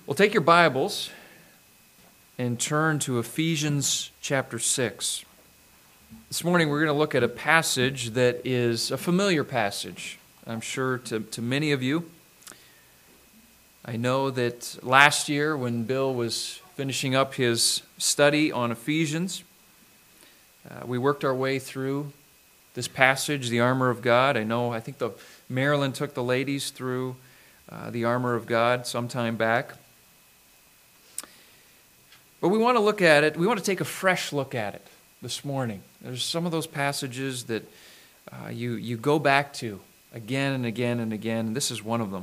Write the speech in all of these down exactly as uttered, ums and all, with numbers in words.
Well, take your Bibles and turn to Ephesians chapter six. This morning we're going to look at a passage that is a familiar passage, I'm sure, to, to many of you. I know that last year when Bill was finishing up his study on Ephesians, uh, we worked our way through this passage, the armor of God. I know, I think the Marilyn took the ladies through uh, the armor of God some time back. But we want to look at it, we want to take a fresh look at it this morning. There's some of those passages that uh, you, you go back to again and again and again, and this is one of them.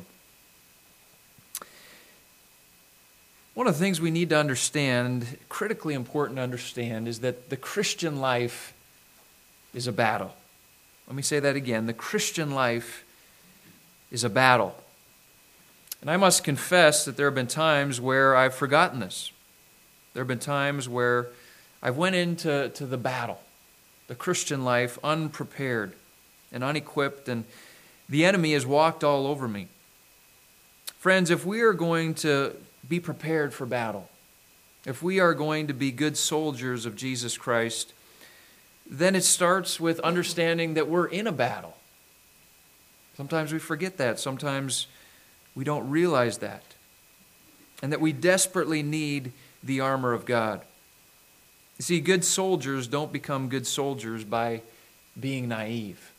One of the things we need to understand, critically important to understand, is that the Christian life is a battle. Let me say that again. The Christian life is a battle. And I must confess that there have been times where I've forgotten this. There have been times where I've went into to the battle, the Christian life, unprepared and unequipped, and the enemy has walked all over me. Friends, if we are going to be prepared for battle, if we are going to be good soldiers of Jesus Christ, then it starts with understanding that we're in a battle. Sometimes we forget that. Sometimes we don't realize that. And that we desperately need the armor of God. You see, good soldiers don't become good soldiers by being naive.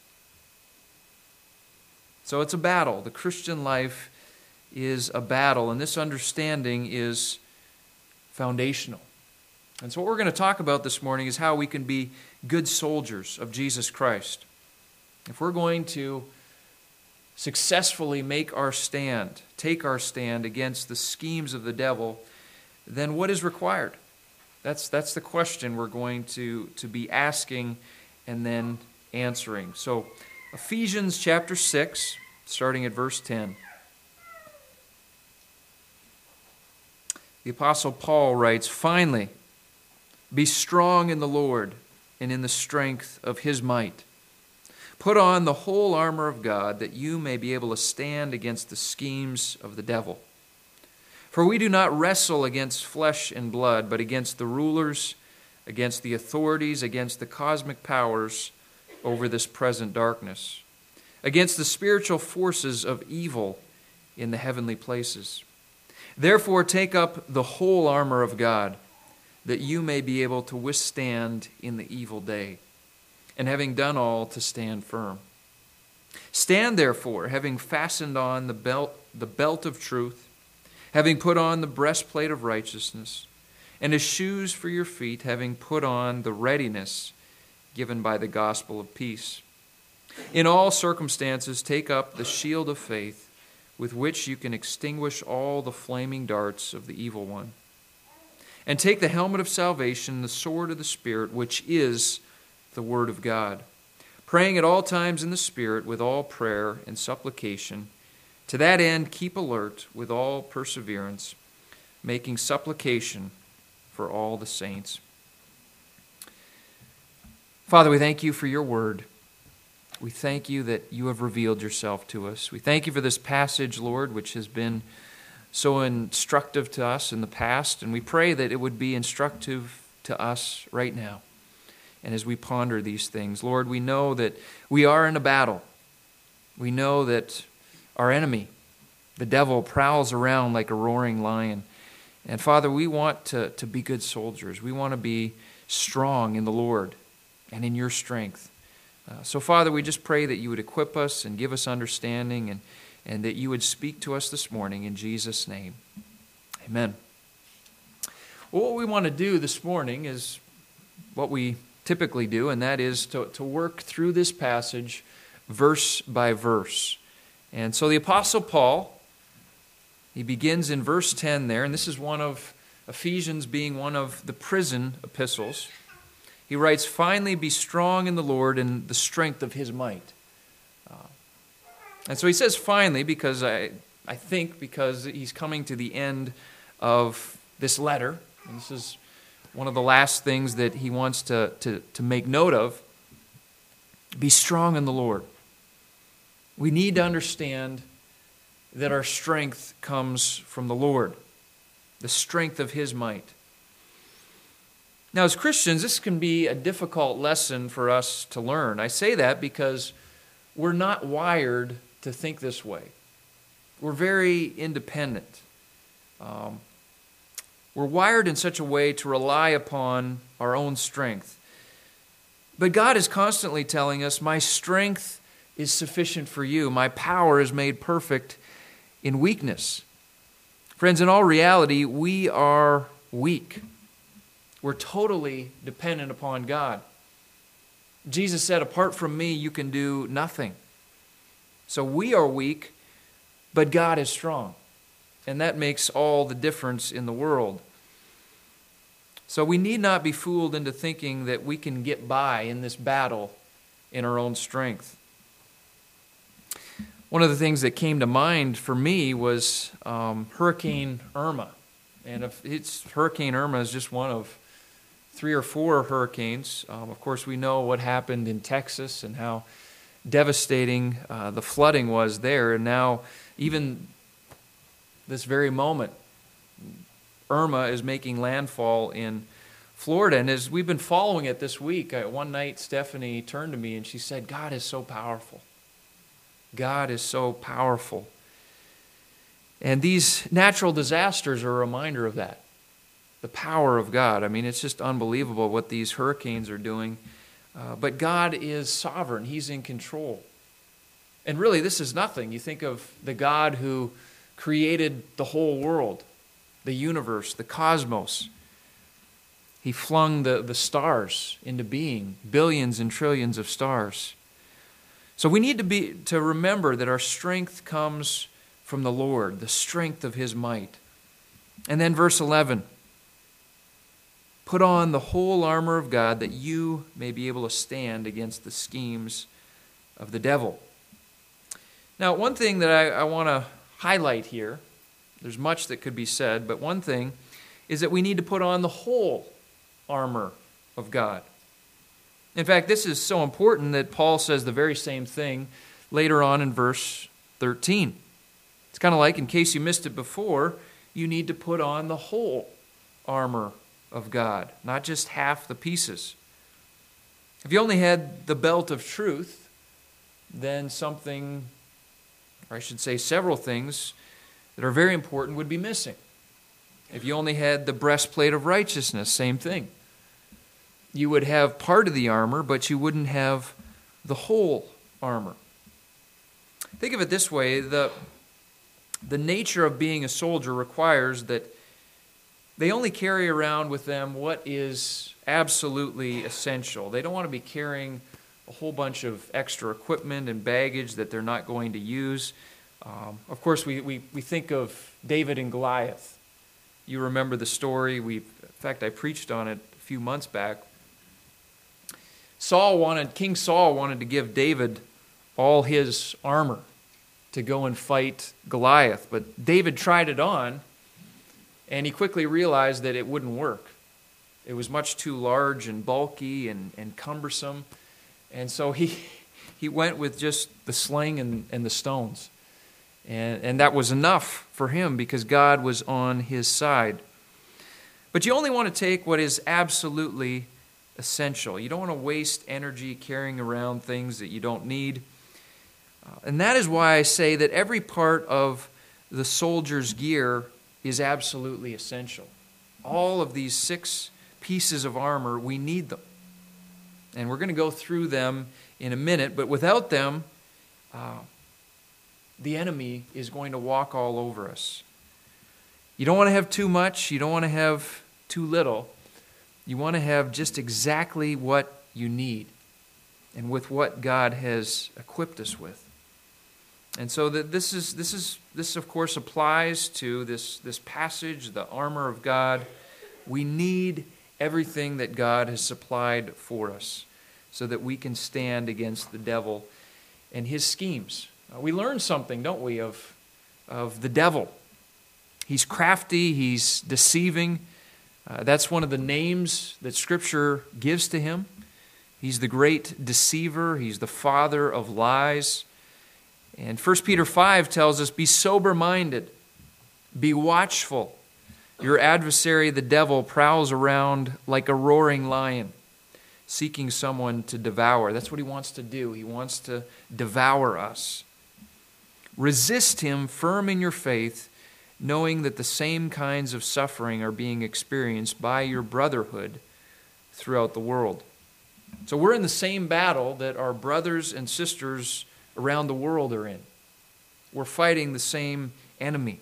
So it's a battle. The Christian life is a battle, and this understanding is foundational. And so what we're going to talk about this morning is how we can be good soldiers of Jesus Christ. If we're going to successfully make our stand, take our stand against the schemes of the devil, then what is required? That's that's the question we're going to, to be asking and then answering. So Ephesians chapter six, starting at verse ten. The Apostle Paul writes, "Finally, be strong in the Lord and in the strength of His might. Put on the whole armor of God, that you may be able to stand against the schemes of the devil. For we do not wrestle against flesh and blood, but against the rulers, against the authorities, against the cosmic powers over this present darkness, against the spiritual forces of evil in the heavenly places. Therefore take up the whole armor of God, that you may be able to withstand in the evil day, and having done all, to stand firm. Stand therefore, having fastened on the belt, the belt of truth, having put on the breastplate of righteousness, and as shoes for your feet, having put on the readiness given by the gospel of peace. In all circumstances take up the shield of faith, with which you can extinguish all the flaming darts of the evil one. And take the helmet of salvation, the sword of the Spirit, which is the Word of God, praying at all times in the Spirit with all prayer and supplication. To that end, keep alert with all perseverance, making supplication for all the saints." Father, we thank you for your word. We thank you that you have revealed yourself to us. We thank you for this passage, Lord, which has been so instructive to us in the past, and we pray that it would be instructive to us right now. And as we ponder these things, Lord, we know that we are in a battle. We know that our enemy, the devil, prowls around like a roaring lion. And Father, we want to, to be good soldiers. We want to be strong in the Lord and in your strength. Uh, so Father, we just pray that you would equip us and give us understanding, and, and that you would speak to us this morning in Jesus' name. Amen. Well, what we want to do this morning is what we typically do, and that is to, to work through this passage verse by verse. And so the Apostle Paul, he begins in verse ten there, and this is one of Ephesians being one of the prison epistles. He writes, "Finally be strong in the Lord and the strength of His might." Uh, and so he says finally because I, I think because he's coming to the end of this letter. And this is one of the last things that he wants to, to, to make note of. Be strong in the Lord. We need to understand that our strength comes from the Lord. the strength of His might. Now, as Christians, this can be a difficult lesson for us to learn. I say that because we're not wired to think this way. We're very independent. Um, we're wired in such a way to rely upon our own strength. But God is constantly telling us, my strength is sufficient for you. My power is made perfect in weakness. Friends, in all reality, we are weak. We're totally dependent upon God. Jesus said, apart from me, you can do nothing. So we are weak, but God is strong. And that makes all the difference in the world. So we need not be fooled into thinking that we can get by in this battle in our own strength. One of the things that came to mind for me was um, Hurricane Irma. And if it's Hurricane Irma is just one of three or four hurricanes. Um, of course, we know what happened in Texas and how devastating uh, the flooding was there. And now, even this very moment, Irma is making landfall in Florida. And as we've been following it this week, I, one night Stephanie turned to me and she said, God is so powerful. God is so powerful. And these natural disasters are a reminder of that. The power of God. I mean, it's just unbelievable what these hurricanes are doing. Uh, but God is sovereign. He's in control. And really, this is nothing. You think of the God who created the whole world, the universe, the cosmos. He flung the, the stars into being, billions and trillions of stars. So we need to be to remember that our strength comes from the Lord, the strength of His might. And then verse eleven. Put on the whole armor of God that you may be able to stand against the schemes of the devil. Now, one thing that I, I want to highlight here, there's much that could be said, but one thing is that we need to put on the whole armor of God. In fact, this is so important that Paul says the very same thing later on in verse thirteen. It's kind of like, in case you missed it before, you need to put on the whole armor of God, not just half the pieces. If you only had the belt of truth, then something, or I should say several things that are very important would be missing. If you only had the breastplate of righteousness, same thing. You would have part of the armor, but you wouldn't have the whole armor. Think of it this way, the, the nature of being a soldier requires that they only carry around with them what is absolutely essential. They don't want to be carrying a whole bunch of extra equipment and baggage that they're not going to use. Um, of course, we, we, we think of David and Goliath. You remember the story. We, in fact, I preached on it a few months back. Saul wanted, King Saul wanted to give David all his armor to go and fight Goliath, but David tried it on, and he quickly realized that it wouldn't work. It was much too large and bulky and, and cumbersome. And so he he went with just the sling and, and the stones. And, and that was enough for him because God was on his side. But you only want to take what is absolutely essential. You don't want to waste energy carrying around things that you don't need. Uh, and that is why I say that every part of the soldier's gear is absolutely essential. All of these six pieces of armor, we need them. And we're going to go through them in a minute, but without them, uh, the enemy is going to walk all over us. You don't want to have too much, you don't want to have too little. You want to have just exactly what you need and with what God has equipped us with. And so that this is this is this of course applies to this, this passage, the armor of God. We need everything that God has supplied for us so that we can stand against the devil and his schemes. Uh, we learn something, don't we, of, of the devil. He's crafty, he's deceiving. Uh, that's one of the names that Scripture gives to him. He's the great deceiver. He's the father of lies. And First Peter five tells us, be sober-minded, be watchful. Your adversary, the devil, prowls around like a roaring lion, seeking someone to devour. That's what he wants to do. He wants to devour us. Resist him, firm in your faith, knowing that the same kinds of suffering are being experienced by your brotherhood throughout the world. So we're in the same battle that our brothers and sisters around the world are in. We're fighting the same enemy.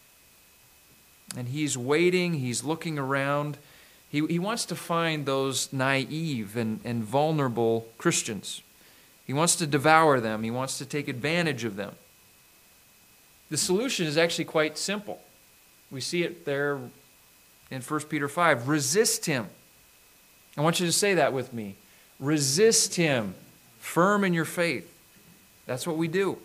And he's waiting, he's looking around. He, he wants to find those naive and, and vulnerable Christians. He wants to devour them. He wants to take advantage of them. The solution is actually quite simple. We see it there in First Peter five. Resist him. I want you to say that with me. Resist him, firm in your faith. That's what we do.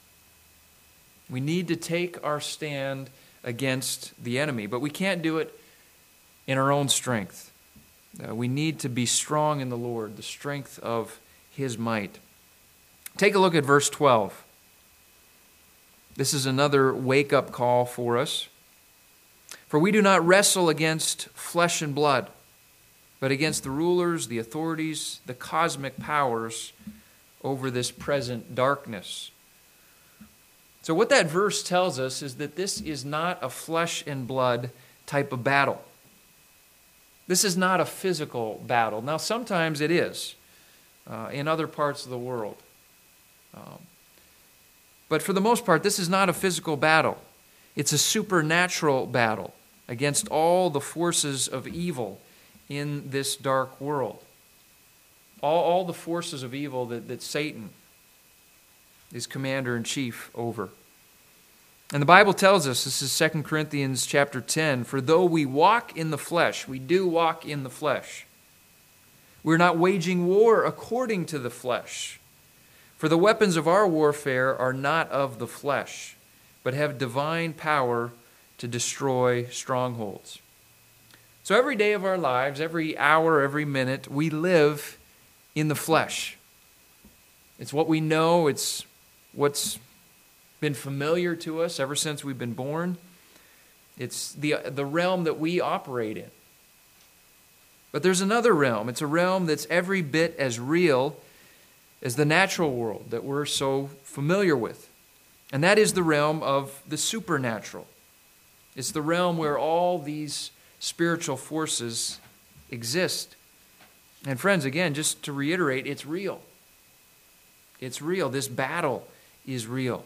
We need to take our stand against the enemy, but we can't do it in our own strength. Uh, we need to be strong in the Lord, the strength of his might. Take a look at verse twelve. This is another wake-up call for us. For we do not wrestle against flesh and blood, but against the rulers, the authorities, the cosmic powers over this present darkness. So what that verse tells us is that this is not a flesh and blood type of battle. This is not a physical battle. Now, sometimes it is uh, in other parts of the world. Um, but for the most part, this is not a physical battle. It's a supernatural battle against all the forces of evil in this dark world. All, all the forces of evil that, that Satan is commander-in-chief over. And the Bible tells us, this is Second Corinthians chapter ten, for though we walk in the flesh, we do walk in the flesh, we're not waging war according to the flesh. For the weapons of our warfare are not of the flesh, but have divine power to destroy strongholds. So every day of our lives, every hour, every minute, we live in the flesh. It's what we know, it's what's been familiar to us ever since we've been born. It's the, the realm that we operate in. But there's another realm. It's a realm that's every bit as real as the natural world that we're so familiar with. And that is the realm of the supernatural. It's the realm where all these spiritual forces exist. And friends, again, just to reiterate, it's real. It's real. This battle is real.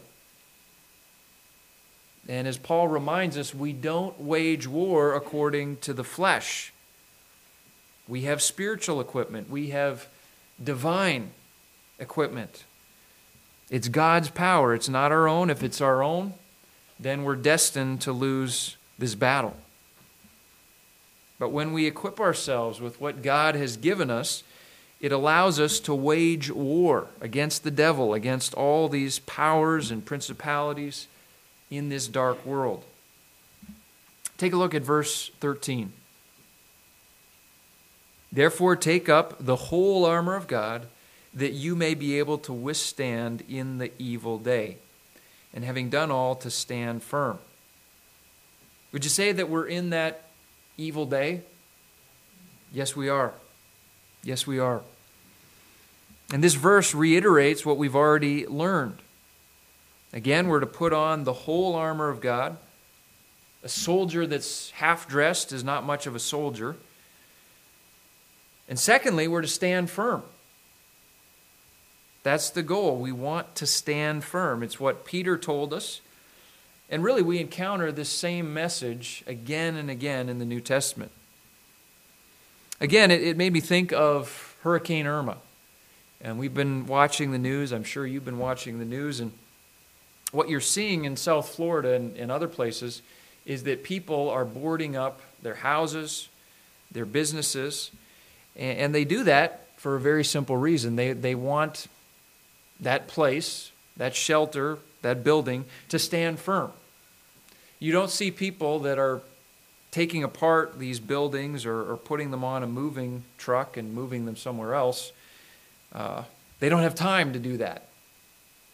And as Paul reminds us, we don't wage war according to the flesh. We have spiritual equipment. We have divine equipment. It's God's power. It's not our own. If it's our own, then we're destined to lose this battle. But when we equip ourselves with what God has given us, it allows us to wage war against the devil, against all these powers and principalities in this dark world. Take a look at verse thirteen. Therefore, take up the whole armor of God, that you may be able to withstand in the evil day, and having done all, to stand firm. Would you say that we're in that evil day? Yes, we are. Yes, we are. And this verse reiterates what we've already learned. Again, we're to put on the whole armor of God. A soldier that's half-dressed is not much of a soldier. And secondly, we're to stand firm. That's the goal. We want to stand firm. It's what Peter told us. And really, we encounter this same message again and again in the New Testament. Again, it, it made me think of Hurricane Irma. And we've been watching the news. I'm sure you've been watching the news. And what you're seeing in South Florida and, and other places is that people are boarding up their houses, their businesses. And, and they do that for a very simple reason. They, they want that place, that shelter, that building to stand firm. You don't see people that are taking apart these buildings or, or putting them on a moving truck and moving them somewhere else. Uh, they don't have time to do that.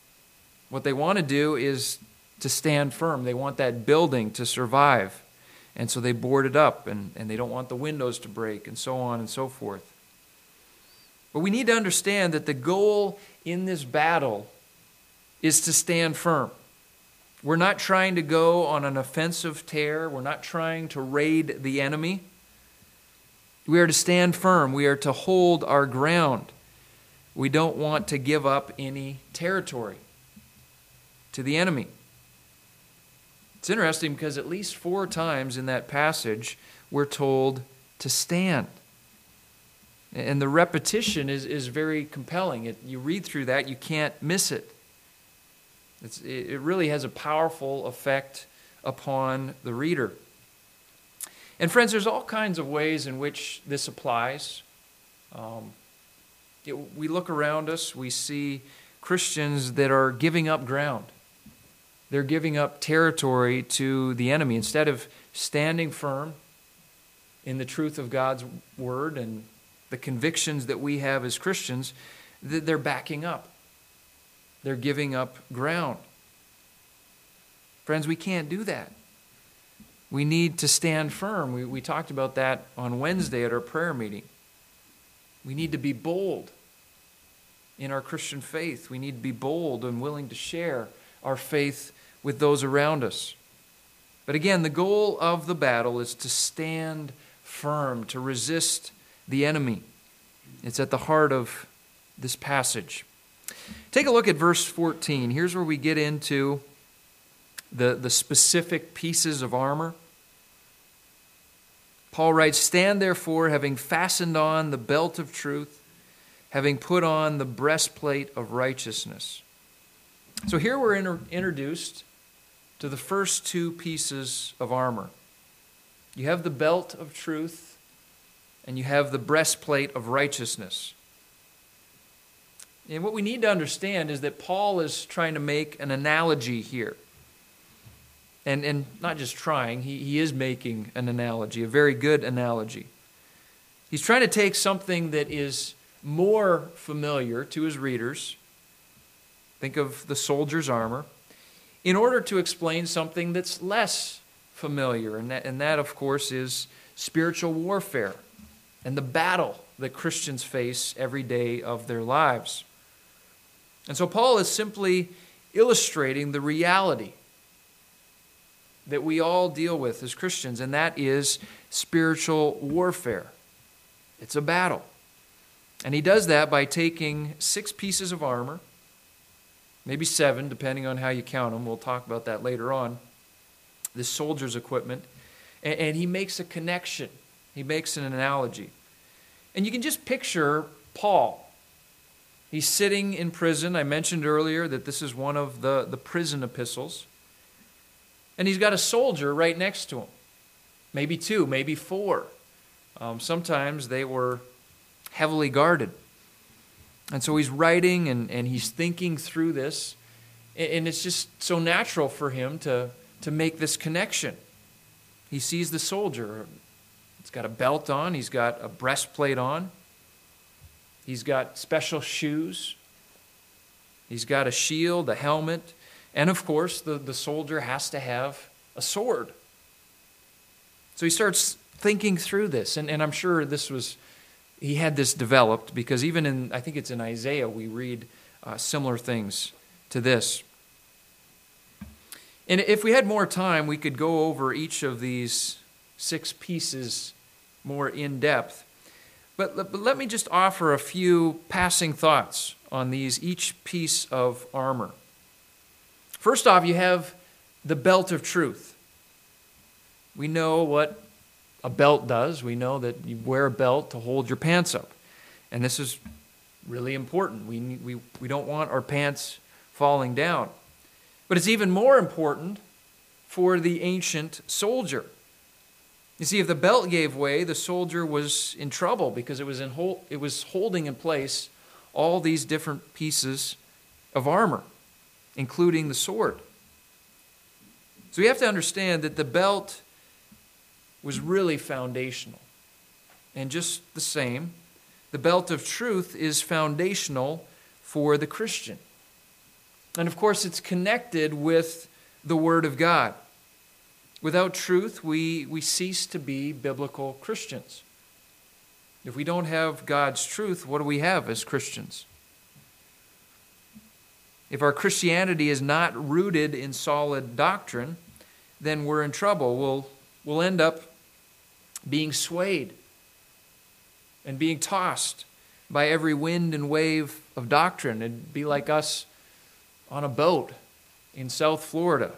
What they want to do is to stand firm. They want that building to survive And so they board it up, and, and they don't want the windows to break, and so on and so forth. But we need to understand that the goal in this battle is to stand firm. We're not trying to go on an offensive tear. We're not trying to raid the enemy. We are to stand firm. We are to hold our ground. We don't want to give up any territory to the enemy. It's interesting because at least four times in that passage we're told to stand. And the repetition is, is very compelling. It, you read through that, you can't miss it. It's, it really has a powerful effect upon the reader. And friends, there's all kinds of ways in which this applies. Um, it, we look around us, we see Christians that are giving up ground. They're giving up territory to the enemy. Instead of standing firm in the truth of God's word and the convictions that we have as Christians, they're backing up. They're giving up ground. Friends, we can't do that. We need to stand firm. We, we talked about that on Wednesday at our prayer meeting. We need to be bold in our Christian faith. We need to be bold and willing to share our faith with those around us. But again, the goal of the battle is to stand firm, to resist the enemy. It's at the heart of this passage. Take a look at verse fourteen. Here's where we get into the, the specific pieces of armor. Paul writes, "Stand therefore, having fastened on the belt of truth, having put on the breastplate of righteousness." So here we're inter- introduced to the first two pieces of armor. You have the belt of truth, and you have the breastplate of righteousness. And what we need to understand is that Paul is trying to make an analogy here. And, and not just trying, he, he is making an analogy, a very good analogy. He's trying to take something that is more familiar to his readers, think of the soldier's armor, in order to explain something that's less familiar. And that, and that, of course, is spiritual warfare and the battle that Christians face every day of their lives. And so Paul is simply illustrating the reality that we all deal with as Christians, and that is spiritual warfare. It's a battle. And he does that by taking six pieces of armor, maybe seven, depending on how you count them. We'll talk about that later on. This soldier's equipment. And, and he makes a connection. He makes an analogy. And you can just picture Paul. He's sitting in prison. I mentioned earlier that this is one of the, the prison epistles. And he's got a soldier right next to him. Maybe two, maybe four. Um, sometimes they were heavily guarded. And so he's writing and, and he's thinking through this. And it's just so natural for him to, to make this connection. He sees the soldier. He's got a belt on. He's got a breastplate on. He's got special shoes. He's got a shield, a helmet. And of course, the, the soldier has to have a sword. So he starts thinking through this. And, and I'm sure this was, he had this developed because even in, I think it's in Isaiah, we read uh, similar things to this. And if we had more time, we could go over each of these six pieces more in depth. But, but let me just offer a few passing thoughts on these, each piece of armor. First off, you have the belt of truth. We know what a belt does. We know that you wear a belt to hold your pants up. And this is really important. We, we, we don't want our pants falling down. But it's even more important for the ancient soldier. You see, if the belt gave way, the soldier was in trouble because it was, in hold, it was holding in place all these different pieces of armor, including the sword. So we have to understand that the belt was really foundational. And just the same, the belt of truth is foundational for the Christian. And of course, it's connected with the Word of God. Without truth, we, we cease to be biblical Christians. If we don't have God's truth, what do we have as Christians? If our Christianity is not rooted in solid doctrine, then we're in trouble. We'll, we'll end up being swayed and being tossed by every wind and wave of doctrine. It'd be like us on a boat in South Florida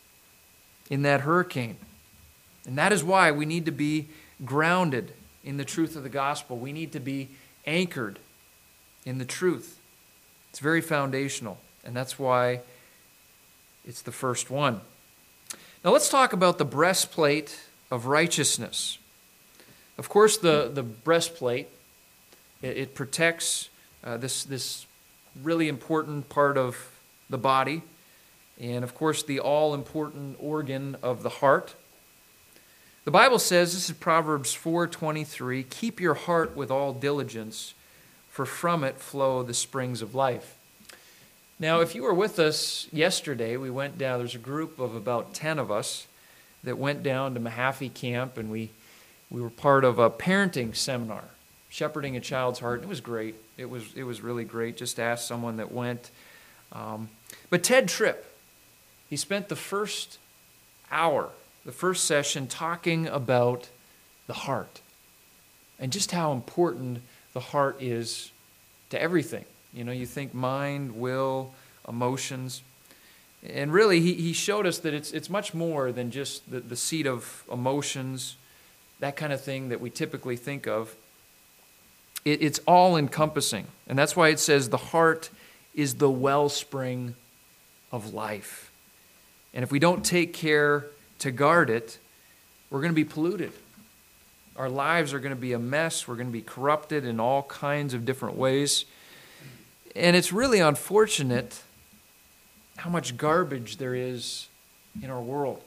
in that hurricane. And that is why we need to be grounded in the truth of the gospel. We need to be anchored in the truth. It's very foundational, and that's why it's the first one. Now let's talk about the breastplate of righteousness. Of course, the, the breastplate, it, it protects uh, this, this really important part of the body, and of course the all-important organ of the heart. The Bible says, this is Proverbs four twenty-three, keep your heart with all diligence, for from it flow the springs of life. Now, if you were with us yesterday, we went down, there's a group of about ten of us that went down to Mahaffey Camp, and we, we were part of a parenting seminar, Shepherding a Child's Heart. It was great. It was, it was really great. Just ask someone that went. Um, but Ted Tripp, he spent the first hour, the first session, talking about the heart and just how important the heart is to everything. You know, you think mind, will, emotions. And really, he, he showed us that it's it's much more than just the, the seat of emotions, that kind of thing that we typically think of. It, it's all-encompassing. And that's why it says the heart is the wellspring of life. And if we don't take care to guard it, we're going to be polluted. Our lives are going to be a mess. We're going to be corrupted in all kinds of different ways. And it's really unfortunate how much garbage there is in our world.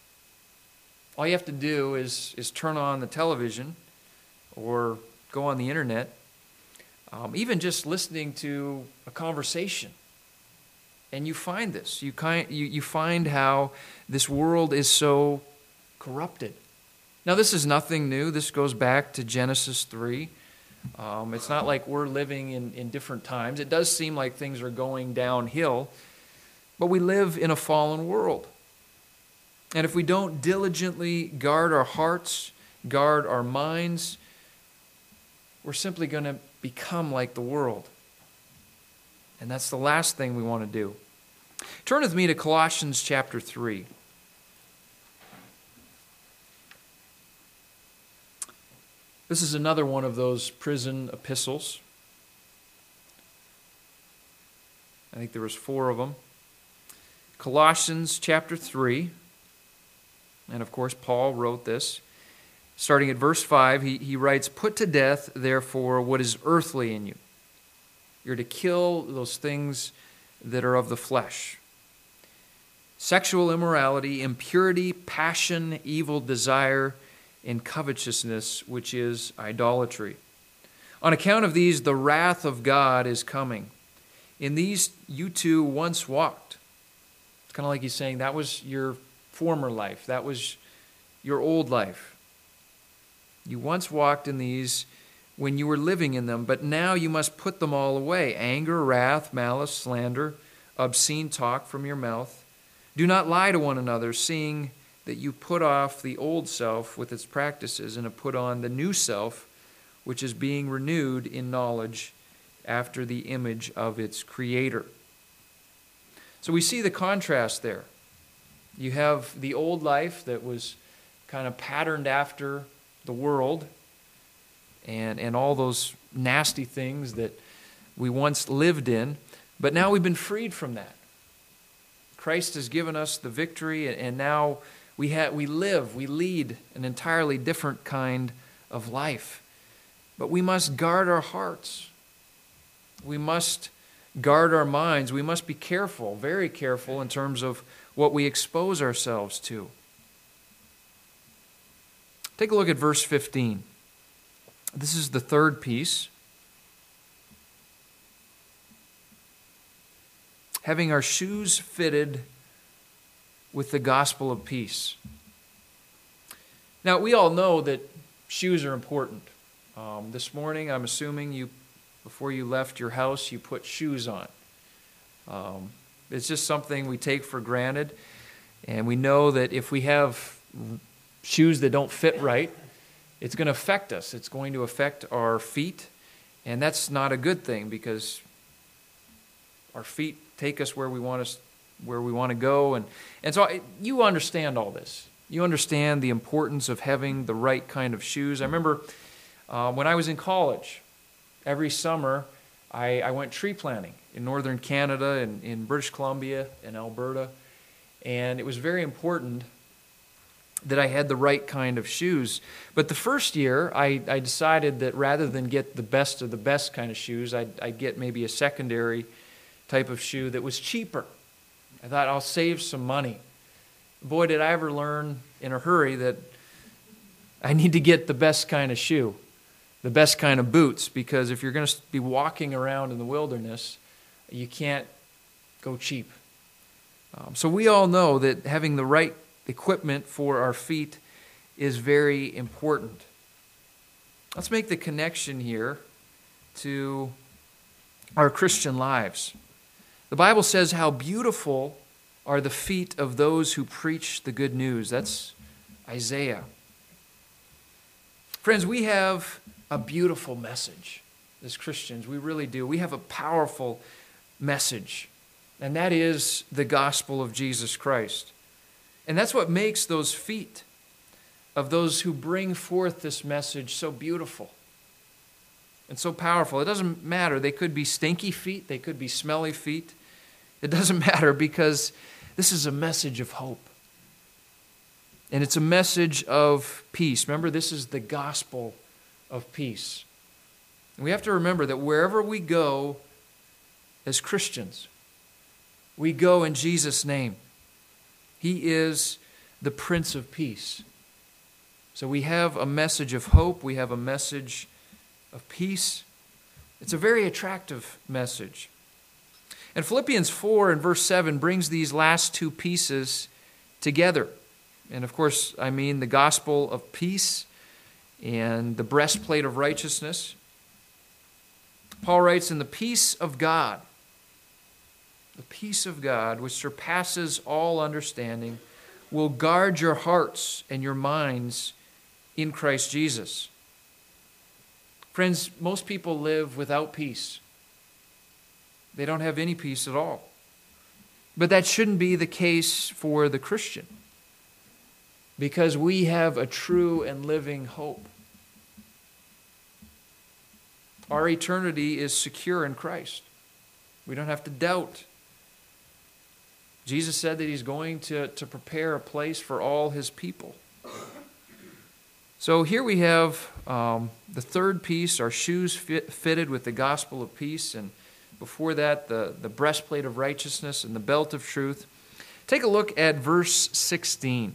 All you have to do is, is turn on the television or go on the internet, um, even just listening to a conversation. And you find this. You, kind, you, you find how this world is so corrupted. Now, this is nothing new. This goes back to Genesis three. Um, it's not like we're living in, in different times. It does seem like things are going downhill, but we live in a fallen world. And if we don't diligently guard our hearts, guard our minds, we're simply going to become like the world. And that's the last thing we want to do. Turn with me to Colossians chapter three. This is another one of those prison epistles. I think there was four of them. Colossians chapter three. And of course, Paul wrote this. Starting at verse five, he, he writes, put to death, therefore, what is earthly in you. You're to kill those things that are of the flesh. Sexual immorality, impurity, passion, evil desire, and covetousness, which is idolatry. On account of these, the wrath of God is coming. In these you too once walked. It's kind of like he's saying that was your former life. That was your old life. You once walked in these when you were living in them, but now you must put them all away. Anger, wrath, malice, slander, obscene talk from your mouth. Do not lie to one another, seeing that you put off the old self with its practices and have put on the new self, which is being renewed in knowledge after the image of its creator. So we see the contrast there. You have the old life that was kind of patterned after the world and, and all those nasty things that we once lived in, but now we've been freed from that. Christ has given us the victory, and now we have, we live, we lead an entirely different kind of life. But we must guard our hearts. We must guard our minds. We must be careful, very careful in terms of what we expose ourselves to. Take a look at verse fifteen. This is the third piece. Having our shoes fitted with the gospel of peace. Now, we all know that shoes are important. Um, this morning, I'm assuming you, before you left your house, you put shoes on. Um, it's just something we take for granted, and we know that if we have shoes that don't fit right, it's going to affect us. It's going to affect our feet, and that's not a good thing because our feet take us where we want us, where we want to go, and and so you understand all this. You understand the importance of having the right kind of shoes. I remember uh, when I was in college, every summer I, I went tree planting in northern Canada and in British Columbia and Alberta, and it was very important that I had the right kind of shoes. But the first year, I, I decided that rather than get the best of the best kind of shoes, I'd, I'd get maybe a secondary type of shoe that was cheaper. I thought, I'll save some money. Boy, did I ever learn in a hurry that I need to get the best kind of shoe, the best kind of boots, because if you're going to be walking around in the wilderness, you can't go cheap. Um, so we all know that having the right equipment for our feet is very important. Let's make the connection here to our Christian lives. The Bible says how beautiful are the feet of those who preach the good news. That's Isaiah. Friends, we have a beautiful message as Christians. We really do. We have a powerful message, and that is the gospel of Jesus Christ. And that's what makes those feet of those who bring forth this message so beautiful and so powerful. It doesn't matter. They could be stinky feet. They could be smelly feet. It doesn't matter because this is a message of hope. And it's a message of peace. Remember, this is the gospel of peace. And we have to remember that wherever we go as Christians, we go in Jesus' name. He is the Prince of Peace. So we have a message of hope. We have a message of peace. It's a very attractive message. And Philippians four and verse seven brings these last two pieces together. And of course, I mean the gospel of peace and the breastplate of righteousness. Paul writes, "In the peace of God, the peace of God, which surpasses all understanding, will guard your hearts and your minds in Christ Jesus." Friends, most people live without peace. They don't have any peace at all. But that shouldn't be the case for the Christian, because we have a true and living hope. Our eternity is secure in Christ. We don't have to doubt. Jesus said that He's going to, to prepare a place for all His people. So here we have um, the third piece, our shoes fit, fitted with the gospel of peace, and before that, the, the breastplate of righteousness and the belt of truth. Take a look at verse sixteen.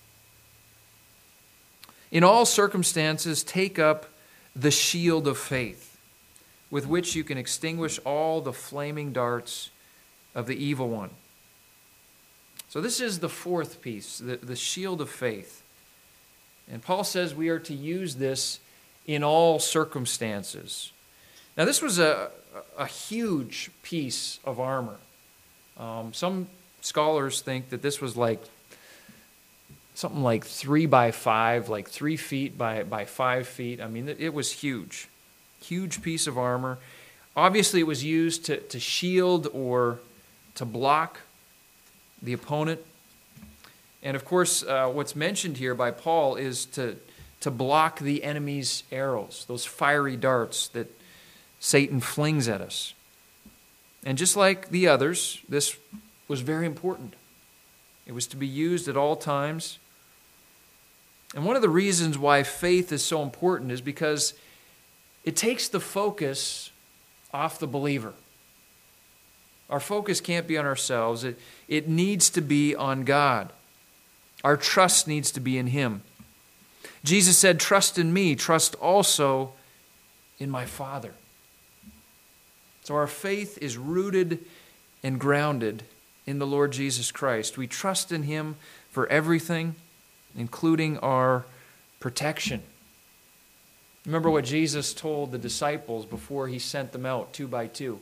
"In all circumstances, take up the shield of faith, with which you can extinguish all the flaming darts of the evil one." So this is the fourth piece, the, the shield of faith. And Paul says we are to use this in all circumstances. Now this was a, a huge piece of armor. Um, some scholars think that this was like something like three by five, like three feet by, by five feet. I mean, it, it was huge. Huge piece of armor. Obviously, it was used to, to shield or to block the opponent. And of course, uh, what's mentioned here by Paul is to, to block the enemy's arrows, those fiery darts that Satan flings at us. And just like the others, this was very important. It was to be used at all times. And one of the reasons why faith is so important is because it takes the focus off the believer. Our focus can't be on ourselves. It, it needs to be on God. Our trust needs to be in Him. Jesus said, "Trust in me, trust also in my Father." So our faith is rooted and grounded in the Lord Jesus Christ. We trust in Him for everything, including our protection. Remember what Jesus told the disciples before he sent them out two by two.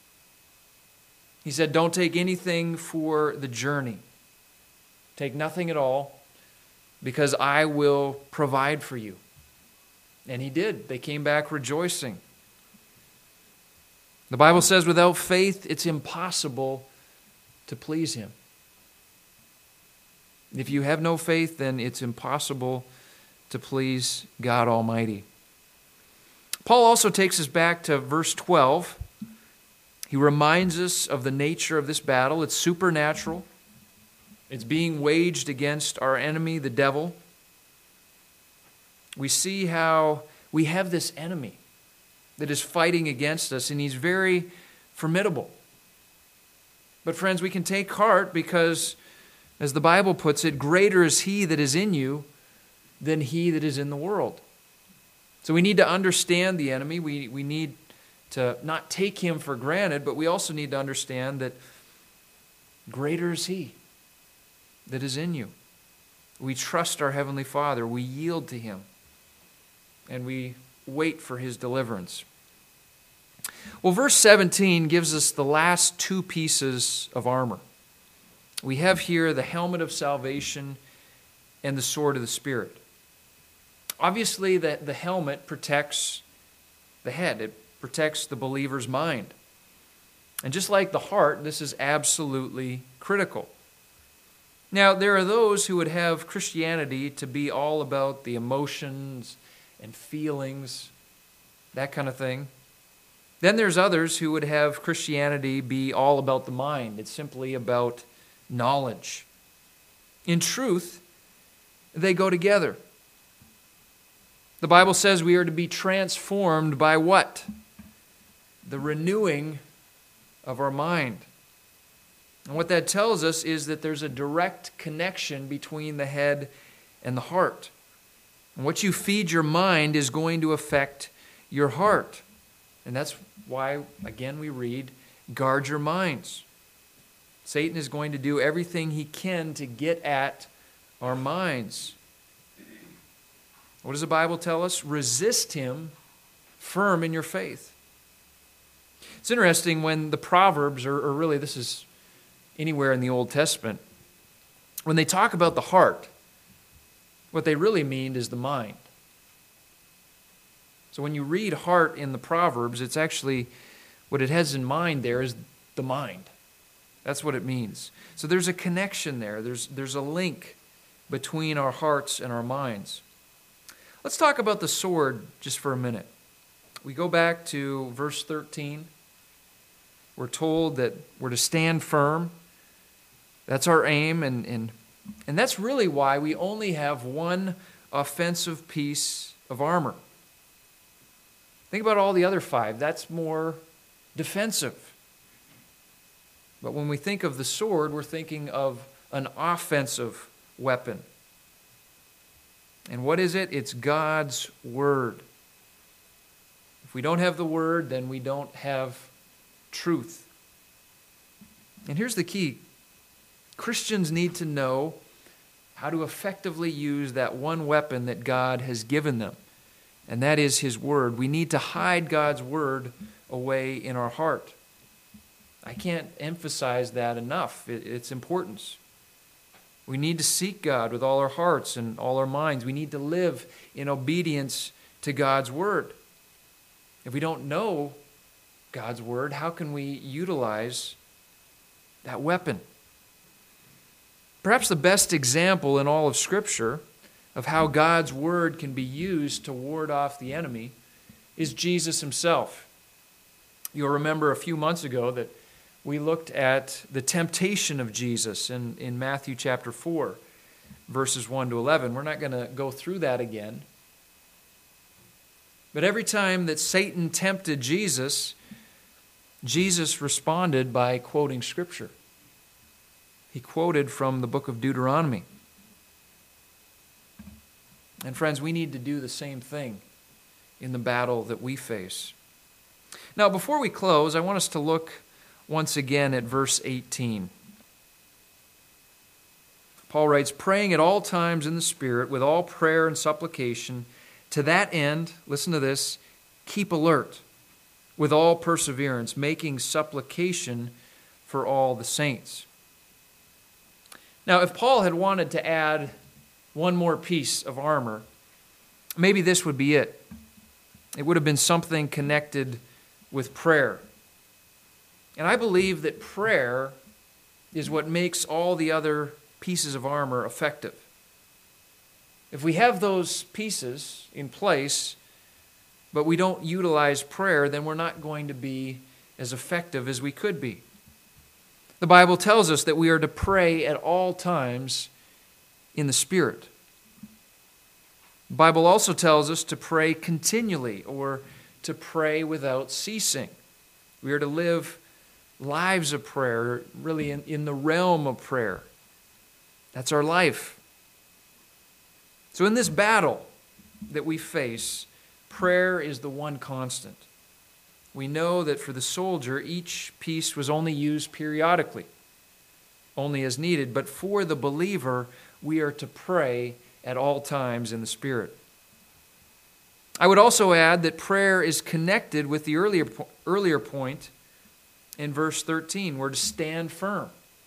He said, don't take anything for the journey. Take nothing at all, because I will provide for you. And he did. They came back rejoicing. The Bible says without faith, it's impossible to please him. If you have no faith, then it's impossible to please God Almighty. Paul also takes us back to verse twelve. He reminds us of the nature of this battle. It's supernatural. It's being waged against our enemy, the devil. We see how we have this enemy that is fighting against us, and he's very formidable. But friends, we can take heart because, as the Bible puts it, greater is he that is in you than he that is in the world. So we need to understand the enemy. We, we need to not take him for granted, but we also need to understand that greater is he that is in you. We trust our Heavenly Father. We yield to him. And we wait for his deliverance. Well, verse seventeen gives us the last two pieces of armor. We have here the helmet of salvation and the sword of the Spirit. Obviously, the, the helmet protects the head. It protects the believer's mind. And just like the heart, this is absolutely critical. Now, there are those who would have Christianity to be all about the emotions and feelings, that kind of thing. Then there's others who would have Christianity be all about the mind. It's simply about knowledge. In truth, they go together. The Bible says we are to be transformed by what? The renewing of our mind. And what that tells us is that there's a direct connection between the head and the heart. And what you feed your mind is going to affect your heart. And that's why, again, we read, guard your minds. Satan is going to do everything he can to get at our minds. What does the Bible tell us? Resist him firm in your faith. It's interesting when the Proverbs, or, or really this is anywhere in the Old Testament, when they talk about the heart, what they really mean is the mind. So when you read heart in the Proverbs, it's actually, what it has in mind there is the mind. That's what it means. So there's a connection there. There's, there's a link between our hearts and our minds. Let's talk about the sword just for a minute. We go back to verse thirteen. We're told that we're to stand firm. That's our aim, and, and, and that's really why we only have one offensive piece of armor. Think about all the other five. That's more defensive. But when we think of the sword, we're thinking of an offensive weapon. And what is it? It's God's Word. If we don't have the Word, then we don't have truth. And here's the key. Christians need to know how to effectively use that one weapon that God has given them, and that is His Word. We need to hide God's Word away in our heart. I can't emphasize that enough, its importance. We need to seek God with all our hearts and all our minds. We need to live in obedience to God's Word. If we don't know God's Word, how can we utilize that weapon? Perhaps the best example in all of Scripture of how God's Word can be used to ward off the enemy is Jesus Himself. You'll remember a few months ago that we looked at the temptation of Jesus in, in Matthew chapter four, verses one to eleven. We're not going to go through that again. But every time that Satan tempted Jesus, Jesus responded by quoting Scripture. He quoted from the book of Deuteronomy. And friends, we need to do the same thing in the battle that we face. Now, before we close, I want us to look once again at verse eighteen. Paul writes, praying at all times in the Spirit with all prayer and supplication. To that end, listen to this, keep alert with all perseverance, making supplication for all the saints. Now, if Paul had wanted to add one more piece of armor, maybe this would be it. It would have been something connected with prayer. And I believe that prayer is what makes all the other pieces of armor effective. If we have those pieces in place, but we don't utilize prayer, then we're not going to be as effective as we could be. The Bible tells us that we are to pray at all times in the Spirit. The Bible also tells us to pray continually, or to pray without ceasing. We are to live lives of prayer, really in, in the realm of prayer. That's our life. So in this battle that we face, prayer is the one constant. We know that for the soldier, each piece was only used periodically, only as needed. But for the believer, we are to pray at all times in the Spirit. I would also add that prayer is connected with the earlier, earlier point in verse thirteen. We're to stand firm.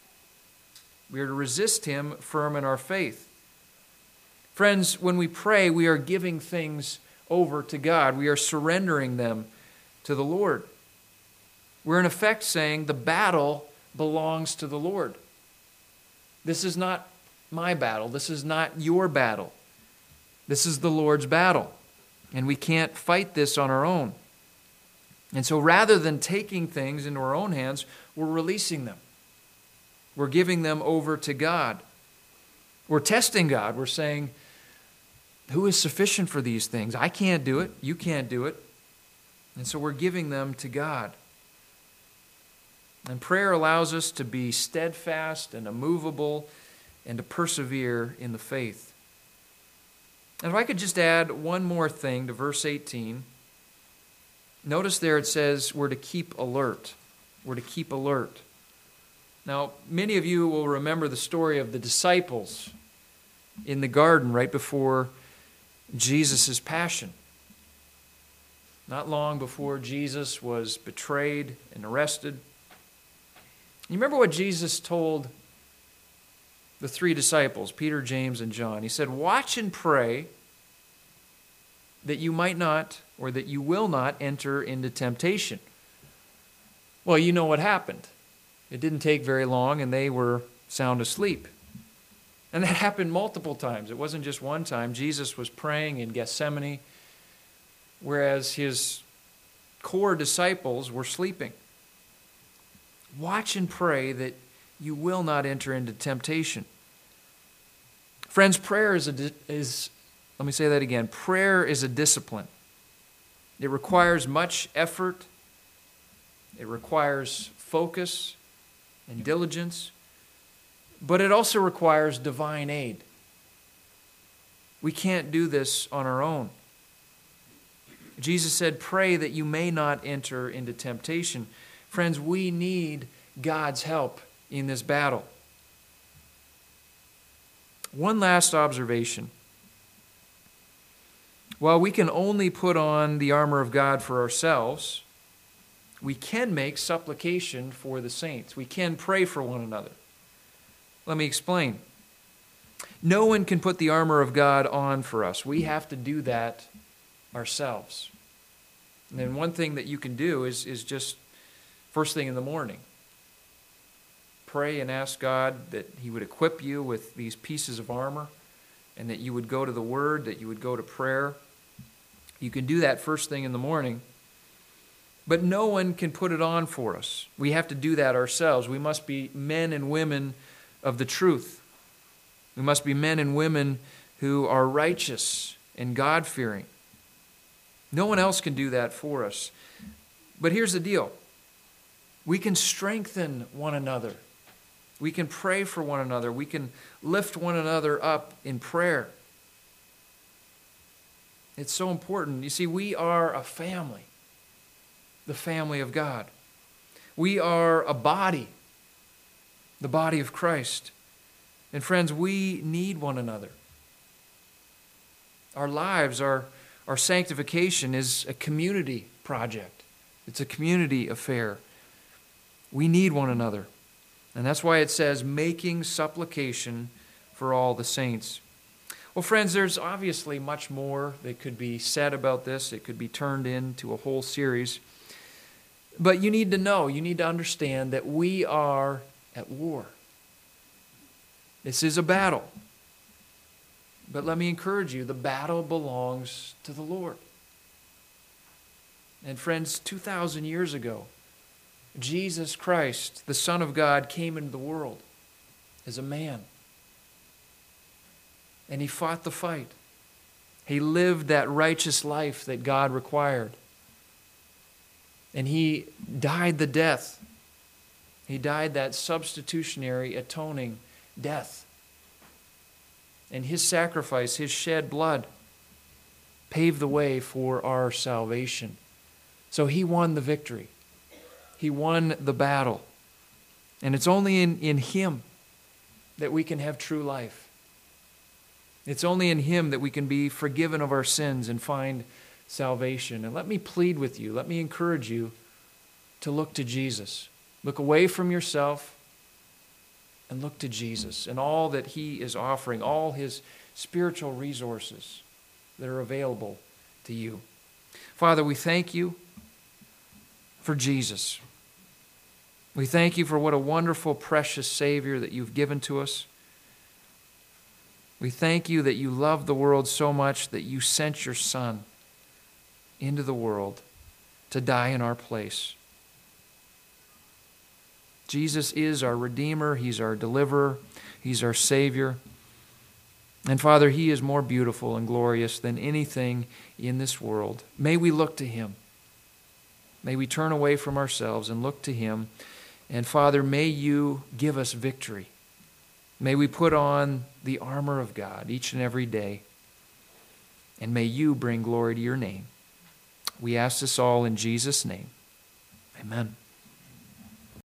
We are to resist him firm in our faith. Friends, when we pray, we are giving things over to God. We are surrendering them to the Lord. We're in effect saying the battle belongs to the Lord. This is not my battle. This is not your battle. This is the Lord's battle. And we can't fight this on our own. And so rather than taking things into our own hands, we're releasing them. We're giving them over to God. We're testing God. We're saying, who is sufficient for these things? I can't do it. You can't do it. And so we're giving them to God. And prayer allows us to be steadfast and immovable and to persevere in the faith. And if I could just add one more thing to verse eighteen. Notice there it says we're to keep alert. We're to keep alert. Now, many of you will remember the story of the disciples in the garden right before Jesus' passion. Not long before Jesus was betrayed and arrested. You remember what Jesus told the three disciples, Peter, James, and John? He said, watch and pray that you might not, or that you will not enter into temptation. Well, you know what happened. It didn't take very long, and they were sound asleep. And that happened multiple times. It wasn't just one time. Jesus was praying in Gethsemane, whereas his core disciples were sleeping. Watch and pray that you will not enter into temptation. Friends, prayer is, a, is, let me say that again, prayer is a discipline. It requires much effort. It requires focus and diligence. But it also requires divine aid. We can't do this on our own. Jesus said, pray that you may not enter into temptation. Friends, we need God's help in this battle. One last observation. While we can only put on the armor of God for ourselves, we can make supplication for the saints. We can pray for one another. Let me explain. No one can put the armor of God on for us. We have to do that ourselves. And then one thing that you can do is, is just first thing in the morning, pray and ask God that he would equip you with these pieces of armor and that you would go to the Word, that you would go to prayer. You can do that first thing in the morning. But no one can put it on for us. We have to do that ourselves. We must be men and women of the truth. We must be men and women who are righteous and God-fearing. No one else can do that for us. But here's the deal. We can strengthen one another. We can pray for one another. We can lift one another up in prayer. It's so important. You see, we are a family. The family of God. We are a body. The body of Christ. And friends, we need one another. Our lives, our, our sanctification is a community project. It's a community affair. We need one another. And that's why it says, making supplication for all the saints. Well, friends, there's obviously much more that could be said about this. It could be turned into a whole series. But you need to know, you need to understand that we are at war. This is a battle. But let me encourage you, the battle belongs to the Lord. And friends, two thousand years ago, Jesus Christ, the Son of God, came into the world as a man. And he fought the fight. He lived that righteous life that God required. And he died the death. He died that substitutionary, atoning death. And his sacrifice, his shed blood, paved the way for our salvation. So he won the victory. He won the battle. And it's only in, in him that we can have true life. It's only in him that we can be forgiven of our sins and find salvation. And let me plead with you, let me encourage you to look to Jesus. Look away from yourself and look to Jesus and all that he is offering, all his spiritual resources that are available to you. Father, we thank you for Jesus. We thank you for what a wonderful, precious Savior that you've given to us. We thank you that you love the world so much that you sent your Son into the world to die in our place. Jesus is our Redeemer. He's our Deliverer. He's our Savior. And Father, he is more beautiful and glorious than anything in this world. May we look to him. May we turn away from ourselves and look to him. And Father, may you give us victory. May we put on the armor of God each and every day. And may you bring glory to your name. We ask this all in Jesus' name. Amen.